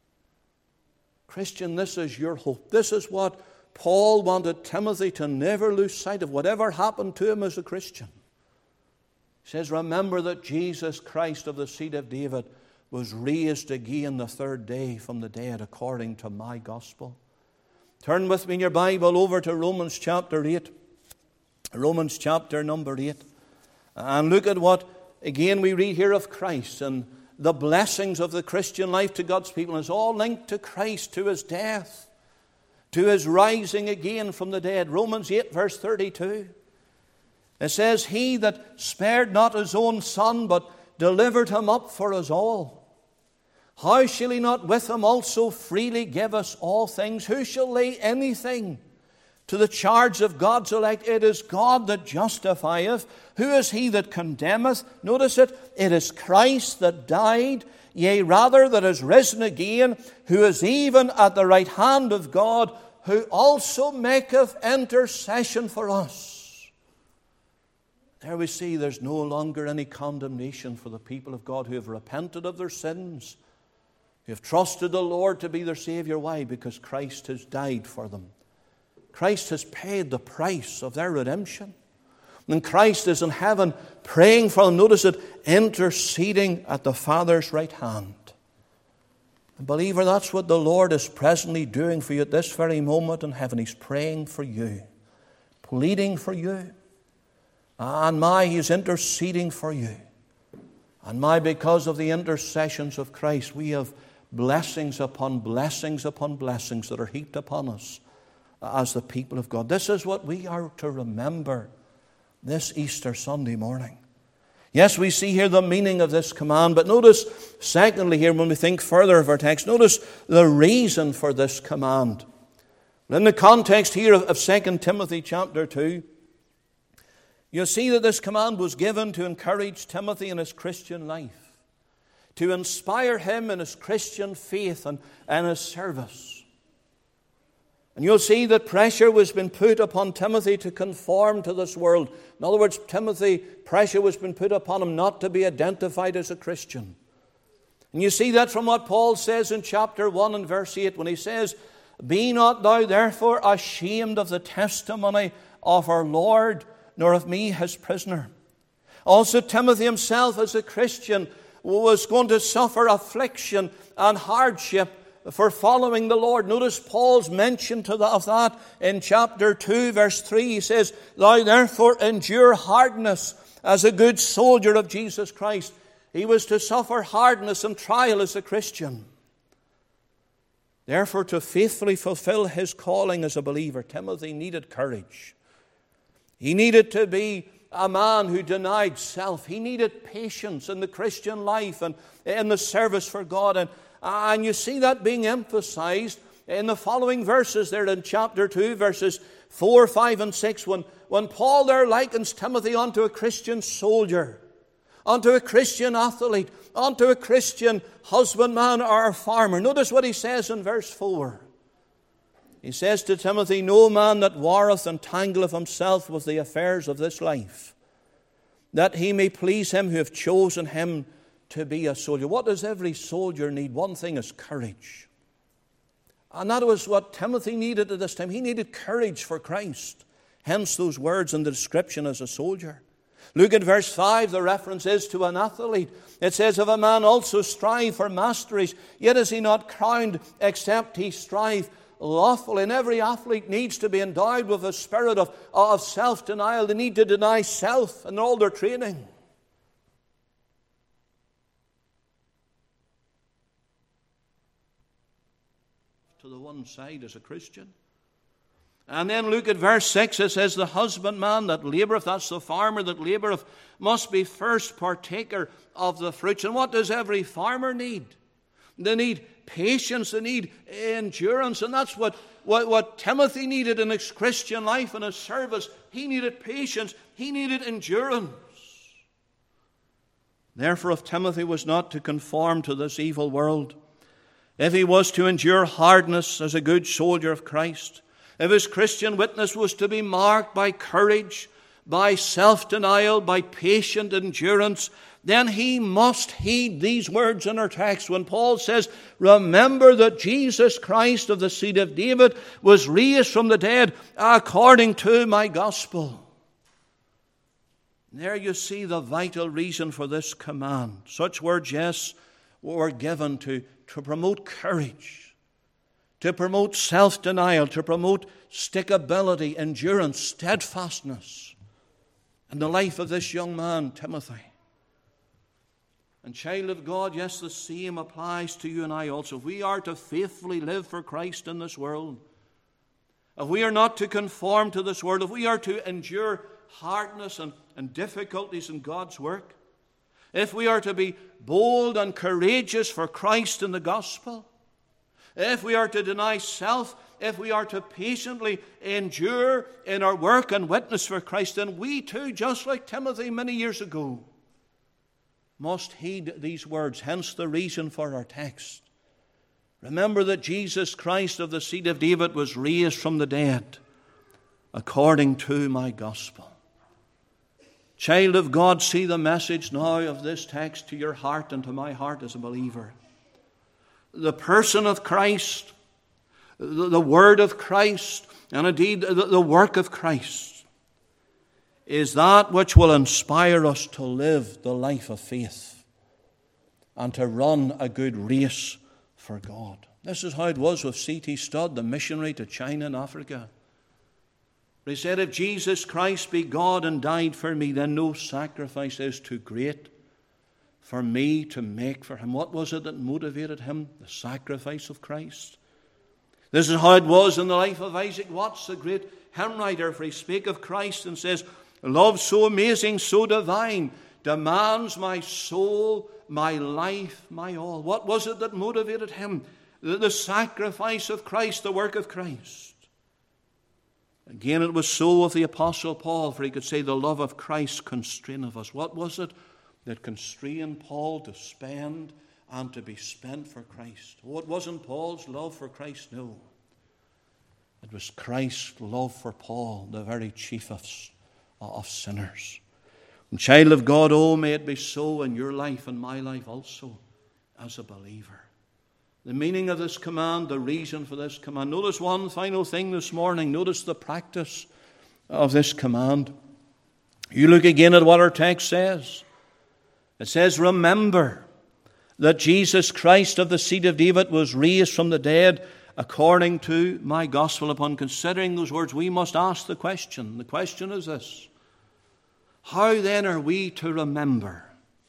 A: Christian, this is your hope. This is what Paul wanted Timothy to never lose sight of, whatever happened to him as a Christian. He says, remember that Jesus Christ of the seed of David was raised again the third day from the dead according to my gospel. Turn with me in your Bible over to Romans chapter eight. Romans chapter number eight. And look at what, again, we read here of Christ and the blessings of the Christian life to God's people. And it's all linked to Christ, to his death, to his rising again from the dead. Romans eight, verse thirty-two. It says, he that spared not his own son, but delivered him up for us all, how shall he not with him also freely give us all things? Who shall lay anything to the charge of God's elect? It is God that justifieth. Who is he that condemneth? Notice it. It is Christ that died, yea, rather that is risen again, who is even at the right hand of God, who also maketh intercession for us. There we see there's no longer any condemnation for the people of God who have repented of their sins, who have trusted the Lord to be their Savior. Why? Because Christ has died for them. Christ has paid the price of their redemption. And Christ is in heaven praying for them. Notice it, interceding at the Father's right hand. And believer, that's what the Lord is presently doing for you at this very moment in heaven. He's praying for you, pleading for you. And my, He's interceding for you. And my, because of the intercessions of Christ, we have blessings upon blessings upon blessings that are heaped upon us as the people of God. This is what we are to remember this Easter Sunday morning. Yes, we see here the meaning of this command, but notice, secondly, here when we think further of our text, notice the reason for this command. In the context here of, of Second Timothy chapter two, you'll see that this command was given to encourage Timothy in his Christian life, to inspire him in his Christian faith and, and his service. And you'll see that pressure was being put upon Timothy to conform to this world. In other words, Timothy, pressure was being put upon him not to be identified as a Christian. And you see that from what Paul says in chapter one and verse eight, when he says, "Be not thou therefore ashamed of the testimony of our Lord, nor of me his prisoner." Also Timothy himself as a Christian was going to suffer affliction and hardship for following the Lord. Notice Paul's mention to the, of that in chapter two verse three. He says, "Thou therefore endure hardness as a good soldier of Jesus Christ." He was to suffer hardness and trial as a Christian. Therefore, to faithfully fulfill his calling as a believer, Timothy needed courage. He needed to be a man who denied self. He needed patience in the Christian life and in the service for God. And, and you see that being emphasized in the following verses there in chapter two, verses four, five, and six, when, when Paul there likens Timothy unto a Christian soldier, unto a Christian athlete, unto a Christian husbandman or farmer. Notice what he says in verse four. He says to Timothy, "No man that warreth entangleth himself with the affairs of this life, that he may please him who hath chosen him to be a soldier." What does every soldier need? One thing is courage. And that was what Timothy needed at this time. He needed courage for Christ. Hence those words in the description as a soldier. Look at verse five. The reference is to an athlete. It says, "If a man also strive for masteries, yet is he not crowned, except he strive lawful." And every athlete needs to be endowed with a spirit of, of self-denial. They need to deny self in all their training. To the one side as a Christian. And then look at verse six. It says, "The husbandman that laboureth," that's the farmer that laboureth, "must be first partaker of the fruits." And what does every farmer need? They need patience, they need endurance. And that's what, what, what Timothy needed in his Christian life and his service. He needed patience, he needed endurance. Therefore, if Timothy was not to conform to this evil world, if he was to endure hardness as a good soldier of Christ, if his Christian witness was to be marked by courage, by self-denial, by patient endurance, then he must heed these words in our text when Paul says, "Remember that Jesus Christ of the seed of David was raised from the dead according to my gospel." There you see the vital reason for this command. Such words, yes, were given to, to promote courage, to promote self-denial, to promote stickability, endurance, steadfastness in the life of this young man, Timothy. And child of God, yes, the same applies to you and I also. If we are to faithfully live for Christ in this world, if we are not to conform to this world, if we are to endure hardness and, and difficulties in God's work, if we are to be bold and courageous for Christ and the gospel, if we are to deny self, if we are to patiently endure in our work and witness for Christ, then we too, just like Timothy many years ago, must heed these words. Hence the reason for our text. Remember that Jesus Christ of the seed of David was raised from the dead according to my gospel. Child of God, see the message now of this text to your heart and to my heart as a believer. The person of Christ, the word of Christ, and indeed the work of Christ is that which will inspire us to live the life of faith and to run a good race for God. This is how it was with C T Studd, the missionary to China and Africa. He said, if Jesus Christ be God and died for me, then no sacrifice is too great for me to make for him. What was it that motivated him? The sacrifice of Christ. This is how it was in the life of Isaac Watts, the great hymn writer, for he spake of Christ and says, love so amazing, so divine, demands my soul, my life, my all. What was it that motivated him? The, the sacrifice of Christ, the work of Christ. Again, it was so with the Apostle Paul, for he could say, the love of Christ constraineth us. What was it that constrained Paul to spend and to be spent for Christ? What wasn't Paul's love for Christ? No. It was Christ's love for Paul, the very chiefest of sinners. And child of God, oh, may it be so in your life and my life also as a believer. The meaning of this command, the reason for this command. Notice one final thing this morning. Notice the practice of this command. You look again at what our text says. It says, remember that Jesus Christ of the seed of David was raised from the dead according to my gospel. Upon considering those words, we must ask the question. The question is this: how then are we to remember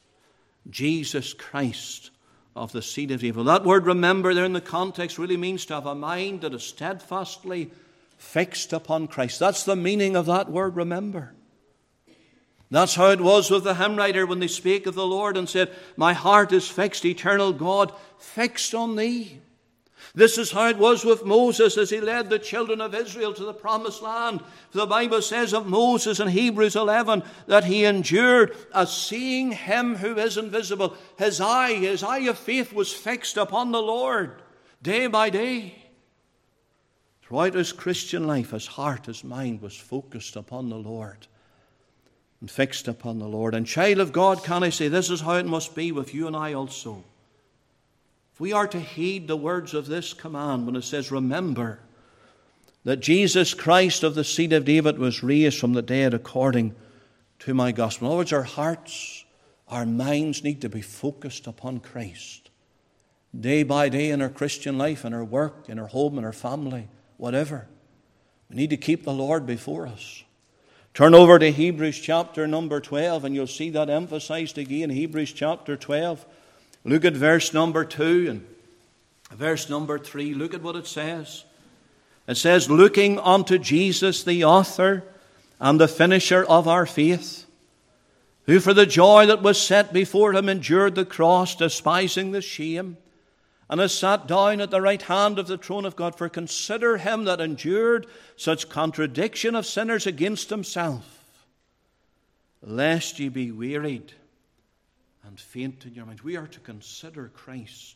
A: Jesus Christ of the seed of David? That word remember there in the context really means to have a mind that is steadfastly fixed upon Christ. That's the meaning of that word remember. That's how it was with the hymn writer when they spake of the Lord and said, my heart is fixed, eternal God, fixed on thee. This is how it was with Moses as he led the children of Israel to the promised land. The Bible says of Moses in Hebrews eleven that he endured as seeing him who is invisible. His eye, his eye of faith was fixed upon the Lord day by day. Throughout his Christian life, his heart, his mind was focused upon the Lord and fixed upon the Lord. And child of God, can I say, this is how it must be with you and I also. We are to heed the words of this command when it says, remember that Jesus Christ of the seed of David was raised from the dead according to my gospel. In other words, our hearts, our minds need to be focused upon Christ. Day by day in our Christian life, in our work, in our home, in our family, whatever. We need to keep the Lord before us. Turn over to Hebrews chapter number twelve and you'll see that emphasized again. Hebrews chapter twelve. Look at verse number two and verse number three. Look at what it says. It says, looking unto Jesus, the author and the finisher of our faith, who for the joy that was set before him endured the cross, despising the shame, and has sat down at the right hand of the throne of God. For consider him that endured such contradiction of sinners against himself, lest ye be wearied and faint in your minds. We are to consider Christ.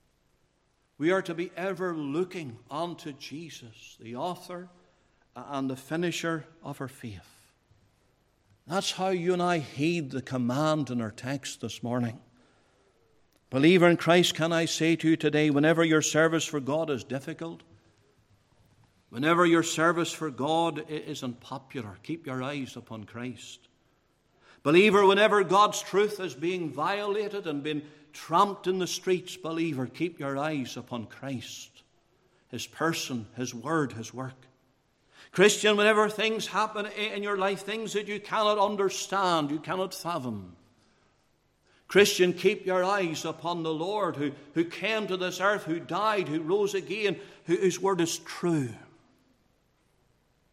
A: We are to be ever looking unto Jesus, the author and the finisher of our faith. That's how you and I heed the command in our text this morning. Believer in Christ, can I say to you today, whenever your service for God is difficult, whenever your service for God is unpopular, keep your eyes upon Christ. Believer, whenever God's truth is being violated and being tramped in the streets, believer, keep your eyes upon Christ, his person, his word, his work. Christian, whenever things happen in your life, things that you cannot understand, you cannot fathom, Christian, keep your eyes upon the Lord who, who came to this earth, who died, who rose again, who, whose word is true.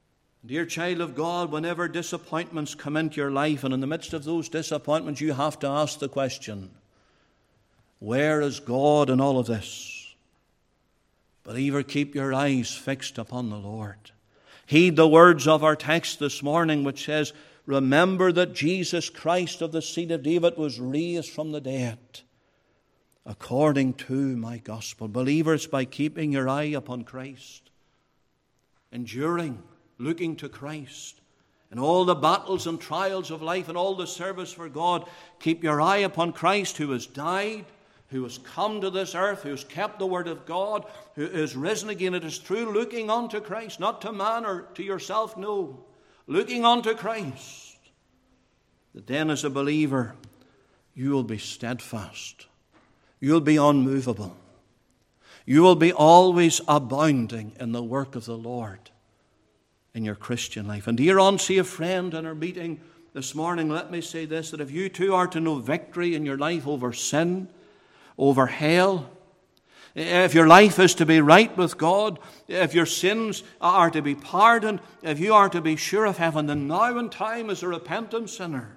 A: Dear child of God, whenever disappointments come into your life, and in the midst of those disappointments, you have to ask the question, where is God in all of this? Believer, keep your eyes fixed upon the Lord. Heed the words of our text this morning, which says, remember that Jesus Christ of the seed of David was raised from the dead, according to my gospel. Believers, by keeping your eye upon Christ, enduring, looking to Christ, in all the battles and trials of life and all the service for God, keep your eye upon Christ, who has died, who has come to this earth, who has kept the word of God, who is risen again. It is through looking unto Christ, not to man or to yourself, no. Looking unto Christ, that then as a believer, you will be steadfast. You'll be unmovable. You will be always abounding in the work of the Lord in your Christian life. And dear unsaved friend, in our meeting this morning, let me say this, that if you too are to know victory in your life over sin, over hell, if your life is to be right with God, if your sins are to be pardoned, if you are to be sure of heaven, then now in time as a repentant sinner,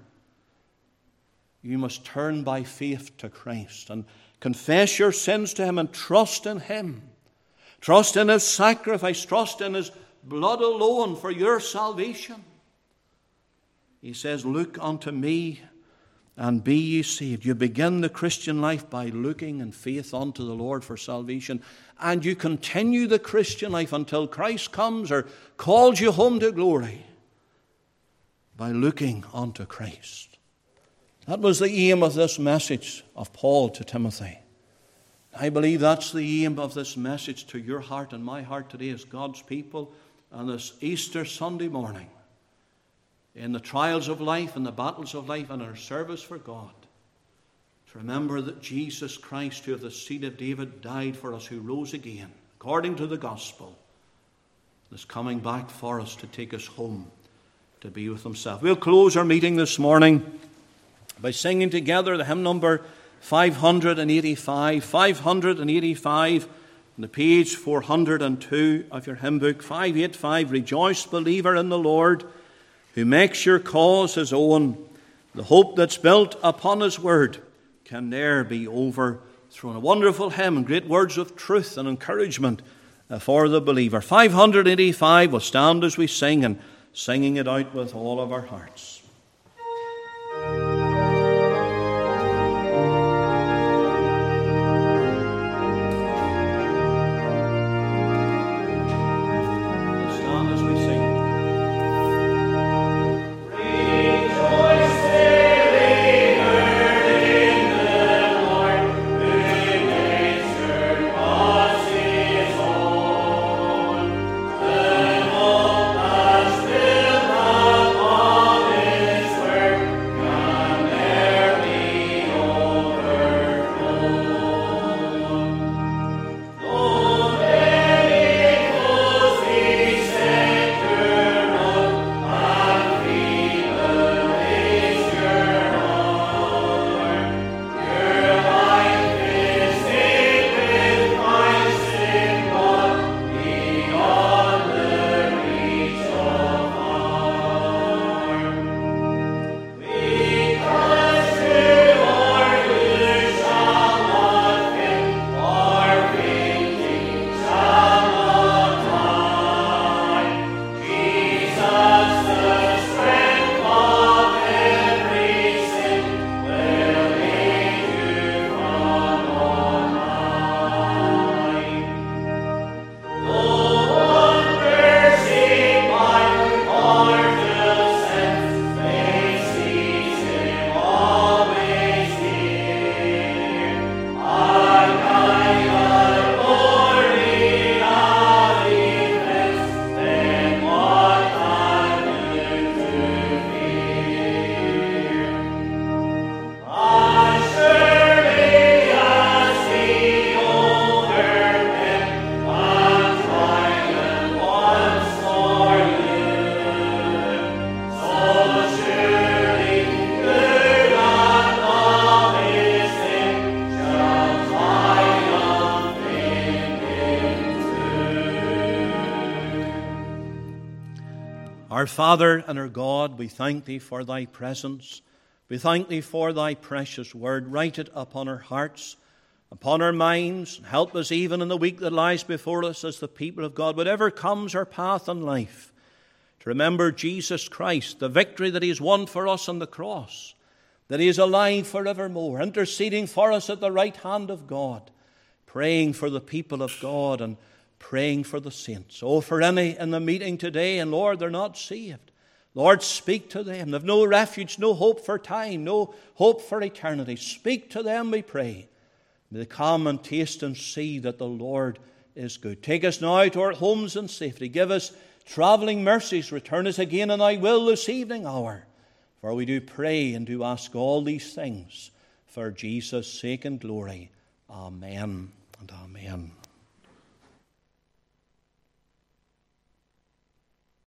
A: you must turn by faith to Christ and confess your sins to Him and trust in Him. Trust in His sacrifice, trust in His blood alone for your salvation. He says, look unto me and be ye saved. You begin the Christian life by looking in faith unto the Lord for salvation, and you continue the Christian life until Christ comes or calls you home to glory by looking unto Christ. That was the aim of this message of Paul to Timothy. I believe that's the aim of this message to your heart and my heart today as God's people on this Easter Sunday morning. In the trials of life and the battles of life and our service for God, to remember that Jesus Christ, who of the seed of David died for us, who rose again, according to the gospel, is coming back for us to take us home to be with Himself. We'll close our meeting this morning by singing together the hymn number five eighty-five. five eighty-five, on the page four hundred two of your hymn book. five eighty-five, Rejoice, believer in the Lord, who makes your cause His own. The hope that's built upon His word can ne'er be overthrown. A wonderful hymn and great words of truth and encouragement for the believer. five eighty-five, we'll stand as we sing, and singing it out with all of our hearts.
B: Amen.
A: Our Father and our God, we thank Thee for Thy presence. We thank Thee for Thy precious word. Write it upon our hearts, upon our minds. Help us even in the week that lies before us as the people of God, whatever comes our path in life, to remember Jesus Christ, the victory that He has won for us on the cross, that He is alive forevermore, interceding for us at the right hand of God, praying for the people of God and praying for the saints. Oh, for any in the meeting today, and Lord, they're not saved, Lord, speak to them. They've no refuge, no hope for time, no hope for eternity. Speak to them, we pray. May they come and taste and see that the Lord is good. Take us now to our homes in safety. Give us travelling mercies. Return us again in Thy will this evening hour. For we do pray and do ask all these things for Jesus' sake and glory. Amen and amen.